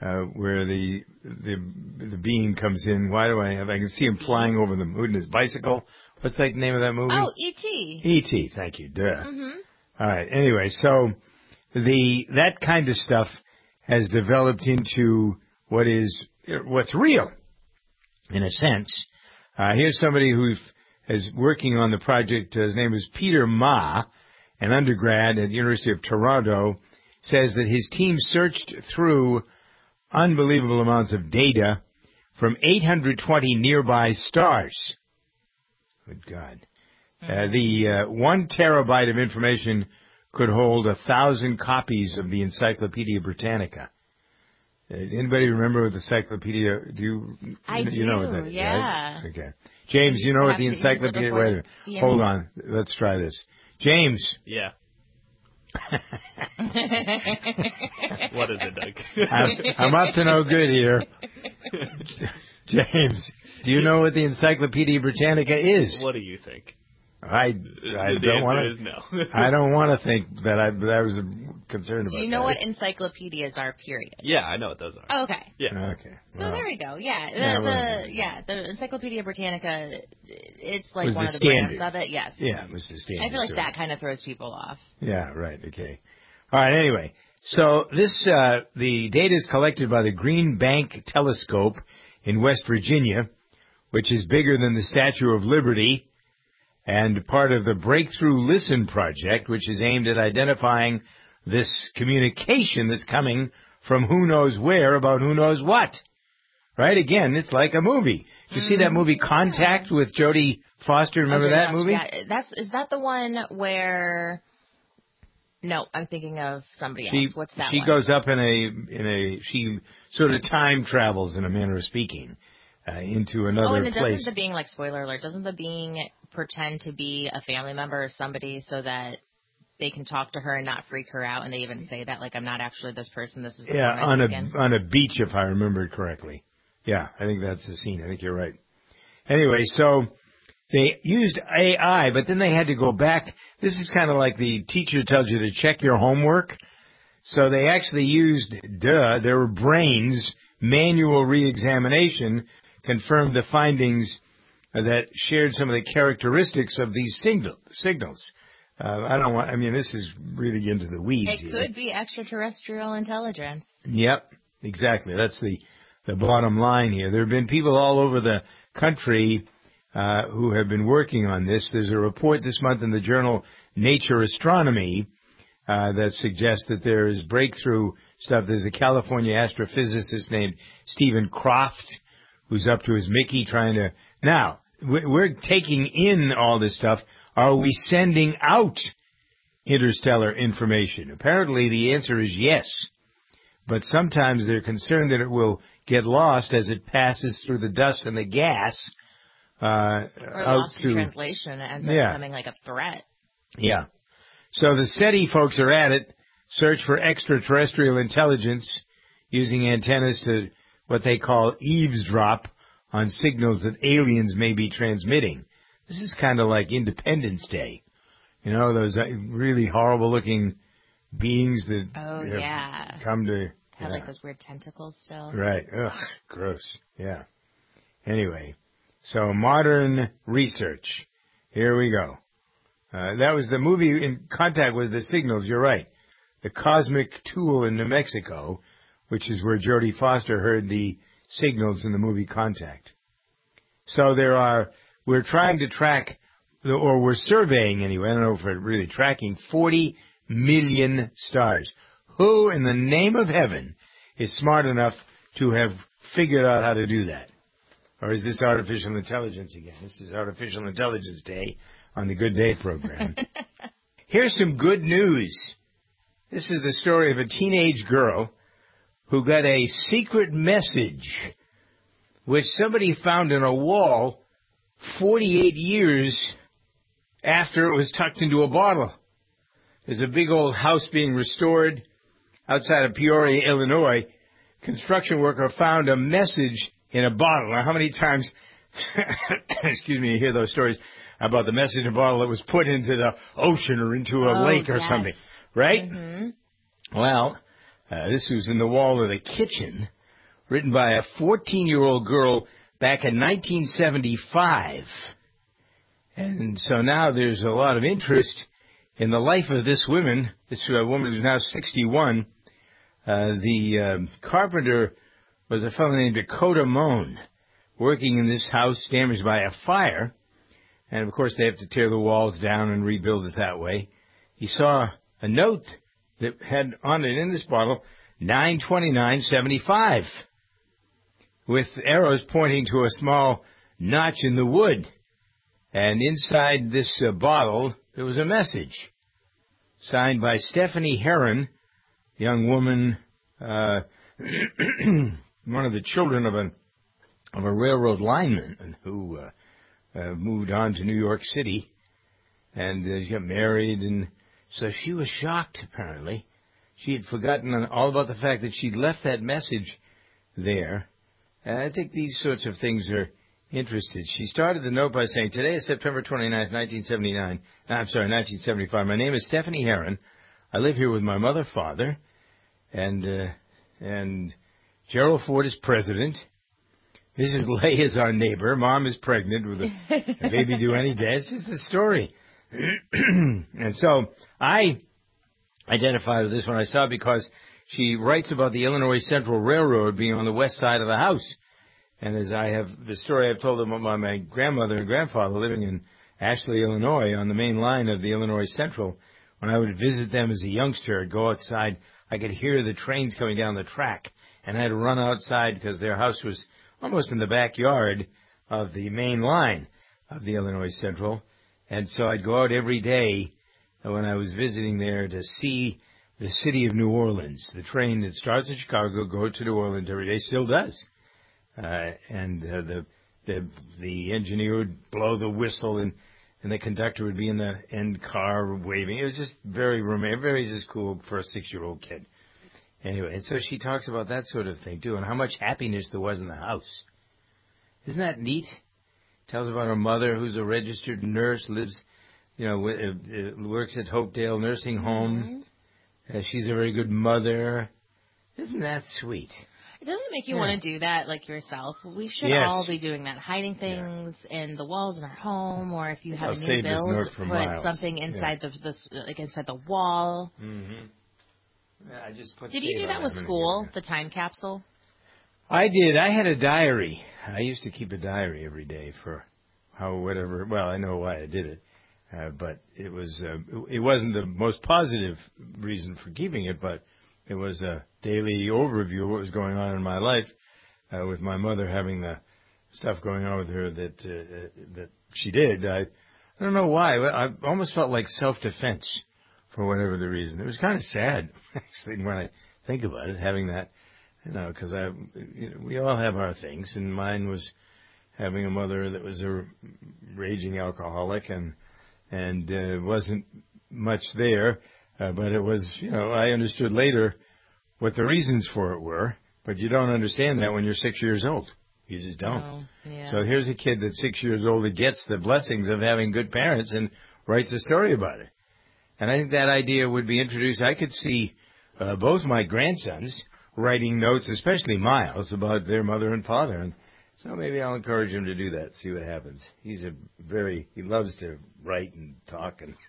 uh, where the the the being comes in. Why do I have? I can see him flying over the moon in his bicycle. What's the name of that movie? Oh, E T E T Thank you. Duh. Mm-hmm. All right. Anyway, so the that kind of stuff has developed into what is what's real, in a sense. Uh, here's somebody who is working on the project. Uh, his name is Peter Ma, an undergrad at the University of Toronto, says that his team searched through unbelievable amounts of data from eight hundred twenty nearby stars. Good God. Uh, the uh, one terabyte of information could hold a thousand copies of the Encyclopedia Britannica. Uh, anybody remember what the Encyclopedia? Do you? I you do. know what that is, Yeah. right? Okay. James, you know what the Encyclopedia? Wait a minute. Hold on. Let's try this. James. Yeah. What is it, Doug? I'm, I'm up to no good here. James, do you know what the Encyclopedia Britannica is? What do you think? I, I the don't want answer is no. I don't want to think that I that I was concerned about. Do you know that. what encyclopedias are? Period. Yeah, I know what those are. Oh, okay. Yeah. Okay. So Well, there we go. Yeah. The, Yeah, the well, yeah the Encyclopedia Britannica. It's like was one the of the standard. brands of it. Yes. Yeah, it was the standard. I feel like so- that kind of throws people off. Yeah, right. Okay. All right. Anyway, so this uh, the data is collected by the Green Bank Telescope in West Virginia, which is bigger than the Statue of Liberty, and part of the Breakthrough Listen project, which is aimed at identifying this communication that's coming from who knows where about who knows what. Right? Again, it's like a movie. Did you see that movie Contact with Jodie Foster? Remember Okay, that yes, movie? Yeah, that's is that the one where? No, I'm thinking of somebody She, else. What's that she one? goes up in a in a she sort of time travels in a manner of speaking uh, into another oh, and it place. doesn't the being like spoiler alert? Doesn't the being pretend to be a family member or somebody so that they can talk to her and not freak her out? And they even say that like I'm not actually this person. This is the Yeah, one I'm on thinking. a on a beach, if I remember it correctly. Yeah, I think that's the scene. I think you're right. Anyway, so they used A I, but then they had to go back. This is kind of like the teacher tells you to check your homework. So they actually used, duh, their brains, manual reexamination, confirmed the findings uh, that shared some of the characteristics of these signal, signals. Uh, I don't want, I mean, this is really into the weeds It here. could be extraterrestrial intelligence. Yep, exactly. That's the, the bottom line here. There have been people all over the country uh, who have been working on this. There's a report this month in the journal Nature Astronomy uh, that suggests that there is breakthrough stuff. There's a California astrophysicist named Stephen Croft who's up to his Mickey trying to... Now, we're taking in all this stuff. Are we sending out interstellar information? Apparently the answer is yes. But sometimes they're concerned that it will get lost as it passes through the dust and the gas. Uh, Or out lost in to, translation and ends up Yeah. becoming like a threat. Yeah. So the SETI folks are at it. Search for extraterrestrial intelligence using antennas to what they call eavesdrop on signals that aliens may be transmitting. This is kind of like Independence Day. You know, those uh, really horrible looking beings that Oh, have yeah. come to... Had yeah. like those weird tentacles still. Right. Ugh, gross. Yeah. Anyway, so modern research. Here we go. Uh, that was the movie in Contact with the signals. You're right. The Cosmic Tool in New Mexico, which is where Jodie Foster heard the signals in the movie Contact. So there are, we're trying to track, or we're surveying anyway, I don't know if we're really tracking, forty million stars. Who in the name of heaven is smart enough to have figured out how to do that? Or is this artificial intelligence again? This is Artificial Intelligence Day on the Good Day program. Here's some good news. This is the story of a teenage girl who got a secret message which somebody found in a wall forty-eight years after it was tucked into a bottle. There's a big old house being restored outside of Peoria, Illinois. Construction worker found a message in a bottle. Now, how many times, excuse me, you hear those stories about the message in a bottle that was put into the ocean or into a Oh, lake or yes. something, right? Mm-hmm. Well, Uh, this was in the wall of the kitchen, written by a fourteen-year-old girl back in nineteen seventy-five. And so now there's a lot of interest in the life of this woman. This uh, woman is now sixty-one. Uh, the uh, carpenter was a fellow named Dakota Moan, working in this house damaged by a fire. And, of course, they have to tear the walls down and rebuild it that way. He saw a note that had on it in this bottle, nine twenty-nine seventy-five, with arrows pointing to a small notch in the wood. And inside this uh, bottle, there was a message signed by Stephanie Heron, young woman, uh, one of the children of a of a railroad lineman who uh, uh, moved on to New York City, and uh, she got married, and so she was shocked. Apparently, she had forgotten all about the fact that she'd left that message there. And I think these sorts of things are interested. She started the note by saying, "Today is September twenty-ninth, nineteen seventy-nine. No, I'm sorry, nineteen seventy-five. My name is Stephanie Heron. I live here with my mother, father, and uh, and Gerald Ford is president. Missus Lay is our neighbor. Mom is pregnant with a, a baby due any day." This is the story. And so I identified with this when I saw it because she writes about the Illinois Central Railroad being on the west side of the house. And as I have the story I've told them about my grandmother and grandfather living in Ashley, Illinois, on the main line of the Illinois Central, when I would visit them as a youngster, I'd go outside, I could hear the trains coming down the track, and I'd run outside because their house was almost in the backyard of the main line of the Illinois Central. And so I'd go out every day when I was visiting there to see the city of New Orleans. The train that starts in Chicago goes to New Orleans every day, still does. Uh, and uh, the the the engineer would blow the whistle, and, and the conductor would be in the end car waving. It was just very romantic, very just cool for a six-year-old kid. Anyway, and so she talks about that sort of thing, too, and how much happiness there was in the house. Isn't that neat? Tells about her mother, who's a registered nurse, lives, you know, w- uh, works at Hopedale Nursing Home. Mm-hmm. Uh, she's a very good mother. Isn't that sweet? It doesn't make you yeah. want to do that like yourself. We should yes. all be doing that, hiding things yeah. in the walls in our home, or if you have I'll a new save build, this note for put Miles. something inside yeah. the this, like inside the wall. Mm-hmm. Yeah, I just put did you do that with school, the time capsule? I did. I had a diary. I used to keep a diary every day for how whatever. Well, I know why I did it, uh, but it was uh, it wasn't the most positive reason for keeping it, but it was a daily overview of what was going on in my life, uh, with my mother having the stuff going on with her that uh, that she did. I I don't know why. I almost felt like self-defense for whatever the reason. It was kind of sad, actually, when I think about it, having that, you know, because I you know, we all have our things, and mine was having a mother that was a raging alcoholic, and and uh, wasn't much there. Uh, but it was, you know, I understood later what the reasons for it were, but you don't understand that when you're six years old. You just don't. Oh, yeah. So here's a kid that's six years old that gets the blessings of having good parents and writes a story about it. And I think that idea would be introduced. I could see uh, both my grandsons writing notes, especially Miles, about their mother and father. And so maybe I'll encourage him to do that, see what happens. He's a very, he loves to write and talk, and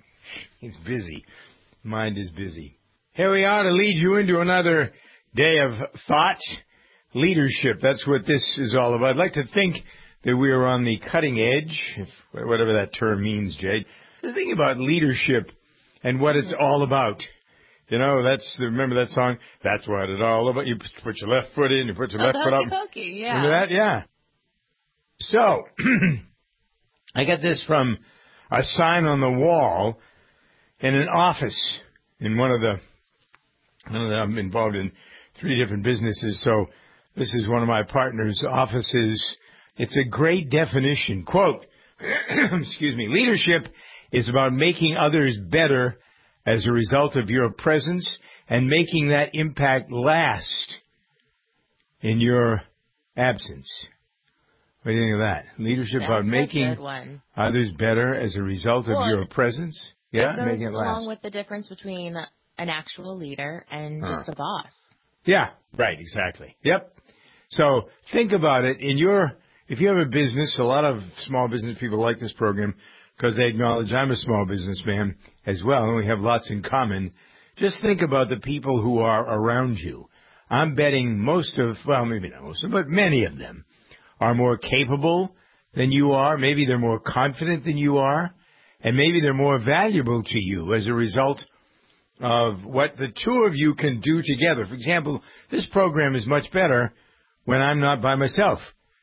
he's busy. Mind is busy. Here we are to lead you into another day of thought, leadership. That's what this is all about. I'd like to think that we are on the cutting edge, if whatever that term means, Jade. The thing about leadership and what it's all about. You know, that's, remember that song? That's what it's all about. You put your left foot in, you put your left oh, foot up. Cookie, yeah. Remember that? Yeah. So, I got this from a sign on the wall in an office in one of the, I don't know, I'm involved in three different businesses, so this is one of my partner's offices. It's a great definition. Quote, excuse me, leadership is about making others better as a result of your presence and making that impact last in your absence. What do you think of that? Leadership That's about a making good one. others better as a result of well, your presence? Yeah, it goes making it last. along with the difference between an actual leader and Huh. just a boss. Yeah, right, exactly. Yep. So think about it. In your, if you have a business, a lot of small business people like this program because they acknowledge I'm a small businessman as well, and we have lots in common. Just think about the people who are around you. I'm betting most of, well, maybe not most of, but many of them are more capable than you are. Maybe they're more confident than you are. And maybe they're more valuable to you as a result of what the two of you can do together. For example, this program is much better when I'm not by myself.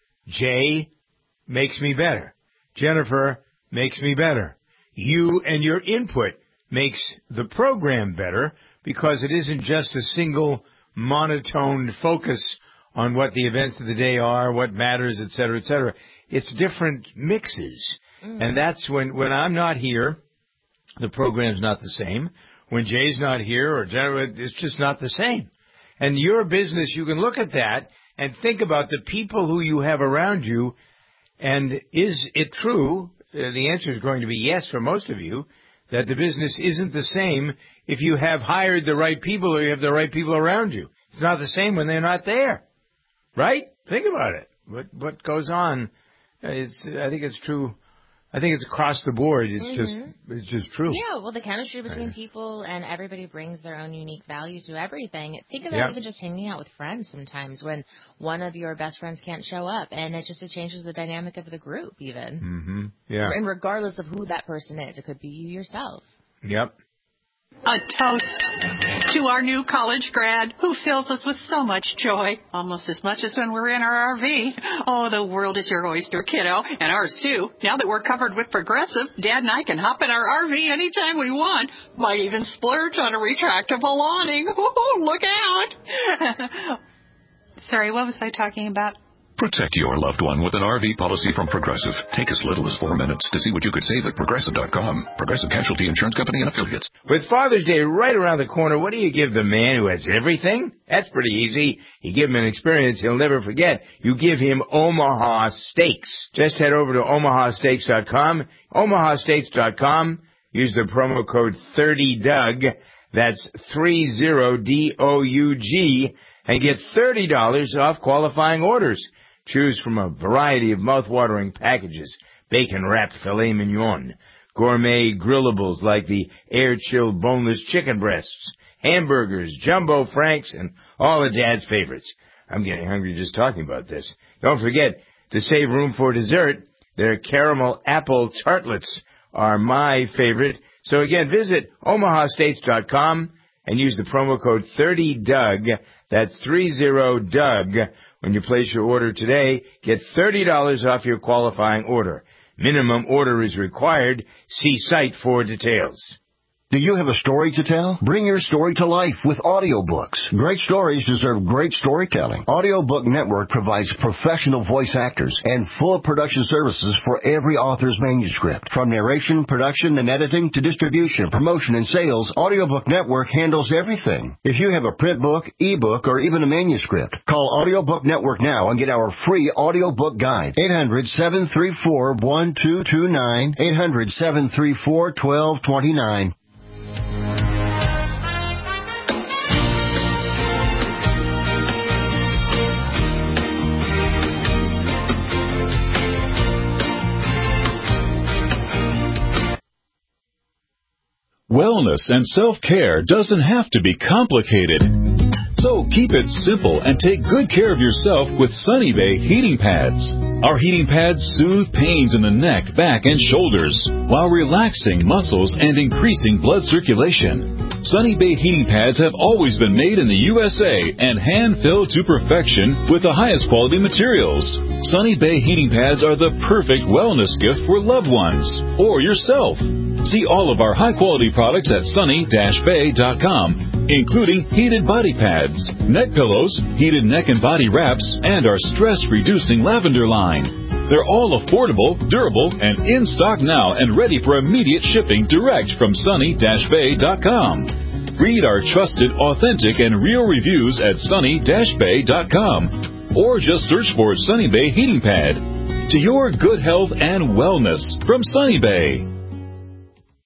Jay makes me better. Jennifer makes me better. You and your input makes the program better because it isn't just a single monotone focus on what the events of the day are, what matters, et cetera, et cetera. It's different mixes. Mm. And that's when, when I'm not here, the program's not the same. When Jay's not here or Jennifer, it's just not the same. And your business, you can look at that and think about the people who you have around you. And is it true? Uh, the answer is going to be yes for most of you, that the business isn't the same if you have hired the right people or you have the right people around you. It's not the same when they're not there. Right? Think about it. What what goes on? It's I think it's true. I think it's across the board. It's mm-hmm. just it's just true. Yeah, well, the chemistry between people and everybody brings their own unique value to everything. Think about yeah. even just hanging out with friends sometimes when one of your best friends can't show up, and it just it changes the dynamic of the group even. Mm-hmm. Yeah. And regardless of who that person is, it could be you yourself. Yep. A toast to our new college grad who fills us with so much joy, almost as much as when we're in our R V. Oh, the world is your oyster, kiddo, and ours too. Now that we're covered with Progressive, Dad and I can hop in our R V anytime we want. Might even splurge on a retractable awning. Ooh, look out. Sorry, what was I talking about? Protect your loved one with an R V policy from Progressive. Take as little as four minutes to see what you could save at Progressive dot com. Progressive Casualty Insurance Company and Affiliates. With Father's Day right around the corner, what do you give the man who has everything? That's pretty easy. You give him an experience he'll never forget. You give him Omaha Steaks. Just head over to Omaha Steaks dot com. Omaha Steaks dot com. Use the promo code thirty Doug. That's thirty D O U G. And get thirty dollars off qualifying orders. Choose from a variety of mouth-watering packages, bacon-wrapped filet mignon, gourmet grillables like the air-chilled boneless chicken breasts, hamburgers, jumbo franks, and all of Dad's favorites. I'm getting hungry just talking about this. Don't forget, to save room for dessert, their caramel apple tartlets are my favorite. So again, visit Omaha Steaks dot com and use the promo code thirty Doug. That's thirty Doug. When you place your order today, get thirty dollars off your qualifying order. Minimum order is required. See site for details. Do you have a story to tell? Bring your story to life with audiobooks. Great stories deserve great storytelling. Audiobook Network provides professional voice actors and full production services for every author's manuscript. From narration, production, and editing to distribution, promotion, and sales, Audiobook Network handles everything. If you have a print book, ebook, or even a manuscript, call Audiobook Network now and get our free audiobook guide. eight hundred, seven three four, one two two nine. eight hundred, seven three four, one two two nine. Wellness and self-care doesn't have to be complicated. So keep it simple and take good care of yourself with Sunny Bay heating pads. Our heating pads soothe pains in the neck, back, and shoulders while relaxing muscles and increasing blood circulation. Sunny Bay heating pads have always been made in the U S A and hand-filled to perfection with the highest quality materials. Sunny Bay heating pads are the perfect wellness gift for loved ones or yourself. See all of our high-quality products at sunny dash bay dot com, including heated body pads, neck pillows, heated neck and body wraps, and our stress-reducing lavender line. They're all affordable, durable, and in stock now and ready for immediate shipping direct from sunny dash bay dot com. Read our trusted, authentic, and real reviews at sunny dash bay dot com or just search for Sunny Bay Heating Pad. To your good health and wellness from Sunny Bay.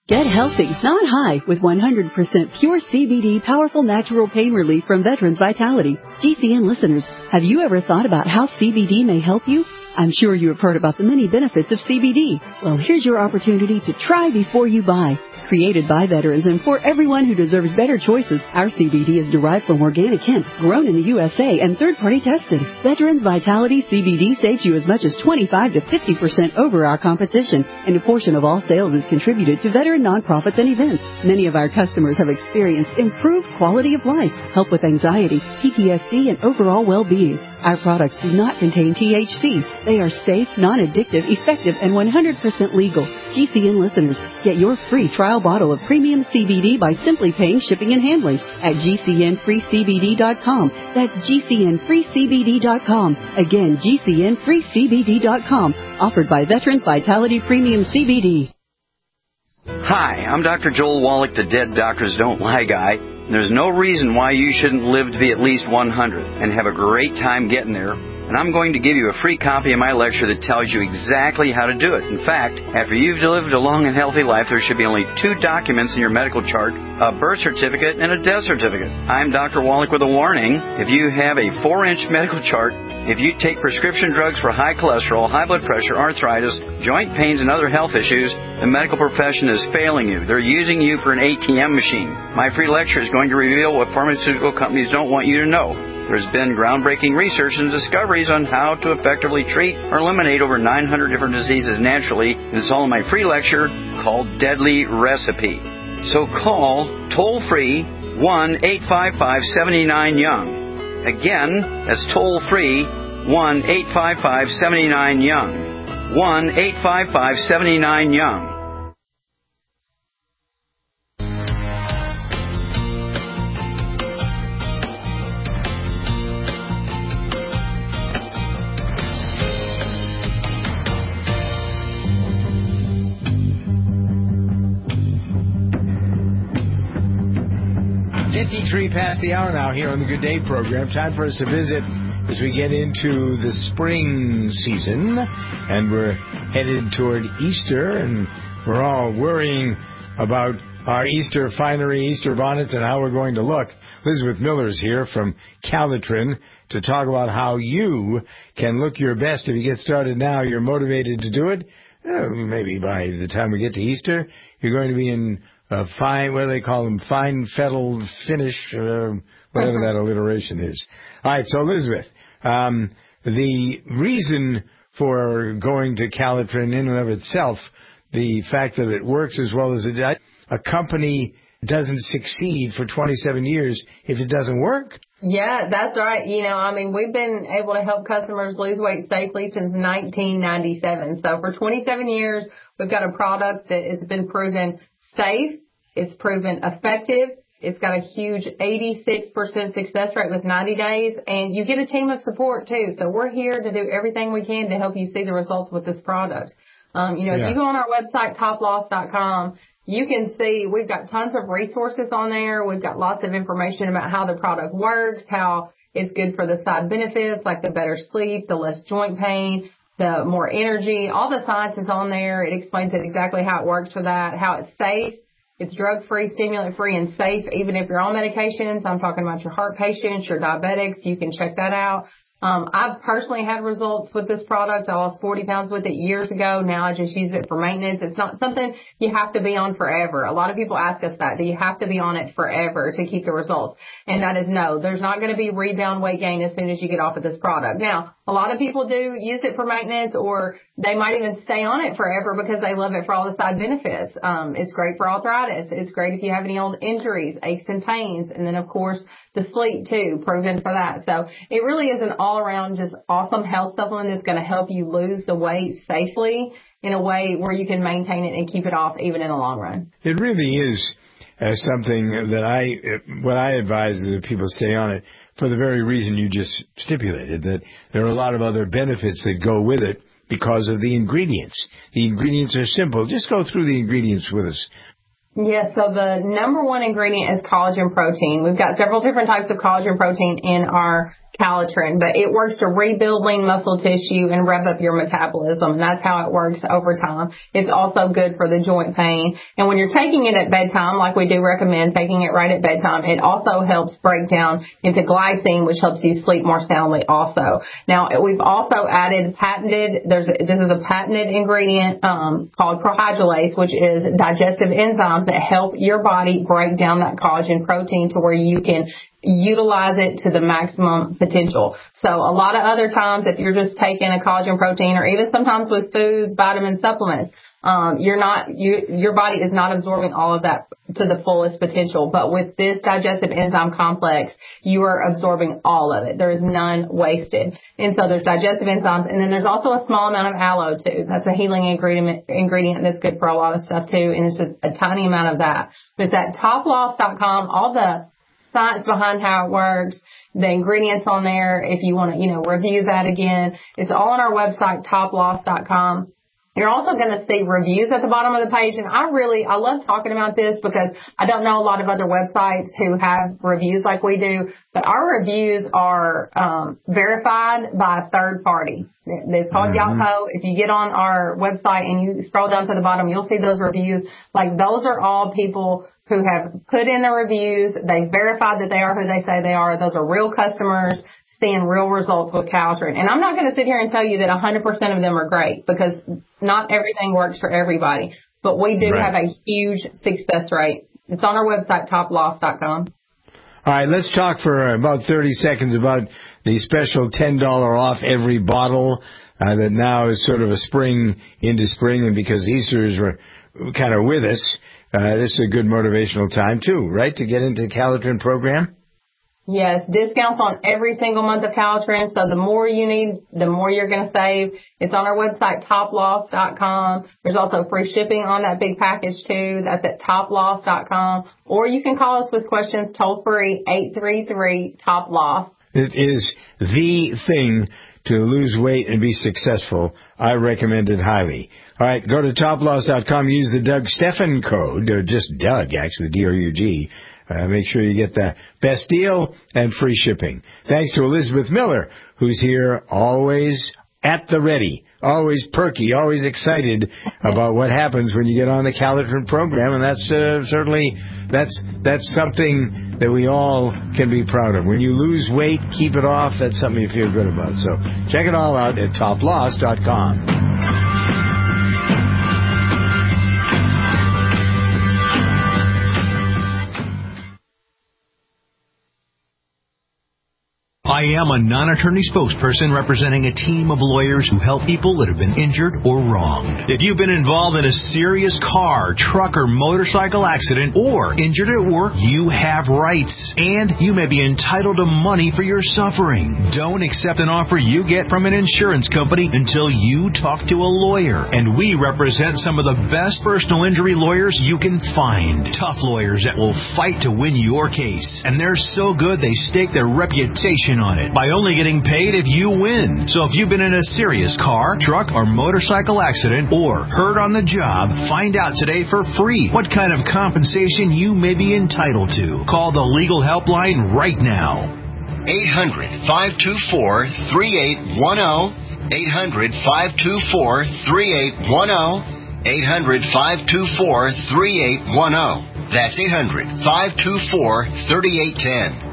Get healthy, not high, with one hundred percent pure C B D powerful natural pain relief from Veterans Vitality. G C N listeners, have you ever thought about how C B D may help you? I'm sure you have heard about the many benefits of C B D. Well, here's your opportunity to try before you buy. Created by veterans and for everyone who deserves better choices, our C B D is derived from organic hemp, grown in the U S A and third-party tested. Veterans Vitality C B D saves you as much as twenty-five to fifty percent over our competition, and a portion of all sales is contributed to veteran nonprofits and events. Many of our customers have experienced improved quality of life, help with anxiety, P T S D, and overall well-being. Our products do not contain T H C. They are safe, non-addictive, effective, and one hundred percent legal. G C N listeners, get your free trial bottle of premium C B D by simply paying shipping and handling at G C N free C B D dot com. That's G C N free C B D dot com. Again, G C N free C B D dot com. Offered by Veterans Vitality Premium C B D. Hi, I'm Doctor Joel Wallach, the Dead Doctors Don't Lie guy. There's no reason why you shouldn't live to be at least one hundred and have a great time getting there. And I'm going to give you a free copy of my lecture that tells you exactly how to do it. In fact, after you've lived a long and healthy life, there should be only two documents in your medical chart, a birth certificate and a death certificate. I'm Doctor Wallach with a warning. If you have a four-inch medical chart, if you take prescription drugs for high cholesterol, high blood pressure, arthritis, joint pains, and other health issues, the medical profession is failing you. They're using you for an A T M machine. My free lecture is going to reveal what pharmaceutical companies don't want you to know. There's been groundbreaking research and discoveries on how to effectively treat or eliminate over nine hundred different diseases naturally, and it's all in my free lecture called Deadly Recipe. So call toll-free one eight five five, seven nine, young. Again, that's toll-free one eight five five, seven nine, young. one eight five five, seven nine, young. fifty-three past the hour now here on the Good Day program. Time for us to visit as we get into the spring season, and we're headed toward Easter, and we're all worrying about our Easter finery, Easter bonnets, and how we're going to look. Elizabeth Miller's here from Calitrin to talk about how you can look your best. If you get started now, you're motivated to do it. Uh, maybe by the time we get to Easter, you're going to be in a fine, what do they call them, fine fettled finish, uh, whatever that alliteration is. All right, so Elizabeth, um, the reason for going to Calitrin in and of itself, the fact that it works as well as it does, a company doesn't succeed for twenty-seven years if it doesn't work. Yeah, that's right. You know, I mean, we've been able to help customers lose weight safely since nineteen ninety-seven. So for twenty-seven years, we've got a product that has been proven safe. It's proven effective. It's got a huge eighty-six percent success rate with ninety days, and you get a team of support too. So we're here to do everything we can to help you see the results with this product. Um, you know, yeah. If you go on our website, top loss dot com, you can see we've got tons of resources on there. We've got lots of information about how the product works, how it's good for the side benefits, like the better sleep, the less joint pain, the more energy. All the science is on there. It explains it exactly how it works for that, how it's safe. It's drug-free, stimulant-free, and safe, even if you're on medications. I'm talking about your heart patients, your diabetics. You can check that out. Um, I've personally had results with this product. I lost forty pounds with it years ago. Now I just use it for maintenance. It's not something you have to be on forever. A lot of people ask us that. Do you have to be on it forever to keep the results? And that is no. There's not going to be rebound weight gain as soon as you get off of this product. Now, a lot of people do use it for maintenance, or they might even stay on it forever because they love it for all the side benefits. Um, it's great for arthritis. It's great if you have any old injuries, aches and pains. And then, of course, the sleep, too, proven for that. So it really is an all-around just awesome health supplement that's going to help you lose the weight safely in a way where you can maintain it and keep it off even in the long run. It really is uh, something that I, what I advise is that people stay on it for the very reason you just stipulated, that there are a lot of other benefits that go with it because of the ingredients. The ingredients are simple. Just go through the ingredients with us. Yes, so the number one ingredient is collagen protein. We've got several different types of collagen protein in our Calitrin, but it works to rebuild lean muscle tissue and rev up your metabolism. And that's how it works over time. It's also good for the joint pain. And when you're taking it at bedtime, like we do recommend taking it right at bedtime, it also helps break down into glycine, which helps you sleep more soundly also. Now, we've also added patented, there's a, this is a patented ingredient um, called prohydrolase, which is digestive enzymes that help your body break down that collagen protein to where you can utilize it to the maximum potential. So a lot of other times, if you're just taking a collagen protein, or even sometimes with foods, vitamin supplements, um, you're not, you, your body is not absorbing all of that to the fullest potential. But with this digestive enzyme complex, you are absorbing all of it. There is none wasted. And so there's digestive enzymes, and then there's also a small amount of aloe too. That's a healing ingredient, ingredient that's good for a lot of stuff too. And it's just a tiny amount of that. But it's at top loss dot com. All the science behind how it works, the ingredients on there, if you want to, you know, review that again. It's all on our website, top loss dot com. You're also going to see reviews at the bottom of the page. And I really, I love talking about this because I don't know a lot of other websites who have reviews like we do, but our reviews are um, verified by a third party. It's called mm-hmm. Yahoo. If you get on our website and you scroll down to the bottom, you'll see those reviews. Like, those are all people who have put in the reviews. They verified that they are who they say they are. Those are real customers seeing real results with Calitrin. And I'm not going to sit here and tell you that one hundred percent of them are great, because not everything works for everybody. But we do right. have a huge success rate. It's on our website, top loss dot com. All right, let's talk for about thirty seconds about the special ten dollars off every bottle uh, that now is sort of a spring into spring, and because Easter is kind of with us, uh, this is a good motivational time too, right, to get into the Calitrin program? Yes, discounts on every single month of Calitrin. So the more you need, the more you're going to save. It's on our website, top loss dot com. There's also free shipping on that big package too. That's at top loss dot com. Or you can call us with questions toll free, eight three three, top loss. It is the thing to lose weight and be successful. I recommend it highly. All right, go to top loss dot com. Use the Doug Stephan code, or just Doug, actually, D O U G. Uh, make sure you get the best deal and free shipping. Thanks to Elizabeth Miller, who's here always at the ready, always perky, always excited about what happens when you get on the Calitrin program. And that's uh, certainly, that's that's something that we all can be proud of. When you lose weight, keep it off. That's something you feel good about. So check it all out at top loss dot com. I am a non-attorney spokesperson representing a team of lawyers who help people that have been injured or wronged. If you've been involved in a serious car, truck, or motorcycle accident, or injured at work, you have rights, and you may be entitled to money for your suffering. Don't accept an offer you get from an insurance company until you talk to a lawyer, and we represent some of the best personal injury lawyers you can find. Tough lawyers that will fight to win your case, and they're so good they stake their reputation on it by only getting paid if you win. So if you've been in a serious car, truck, or motorcycle accident, or hurt on the job, find out today for free what kind of compensation you may be entitled to. Call the legal helpline right now. eight hundred, five two four, three eight one zero. eight hundred, five two four, three eight one zero. eight hundred, five two four, three eight one zero. That's eight hundred, five two four, three eight one zero.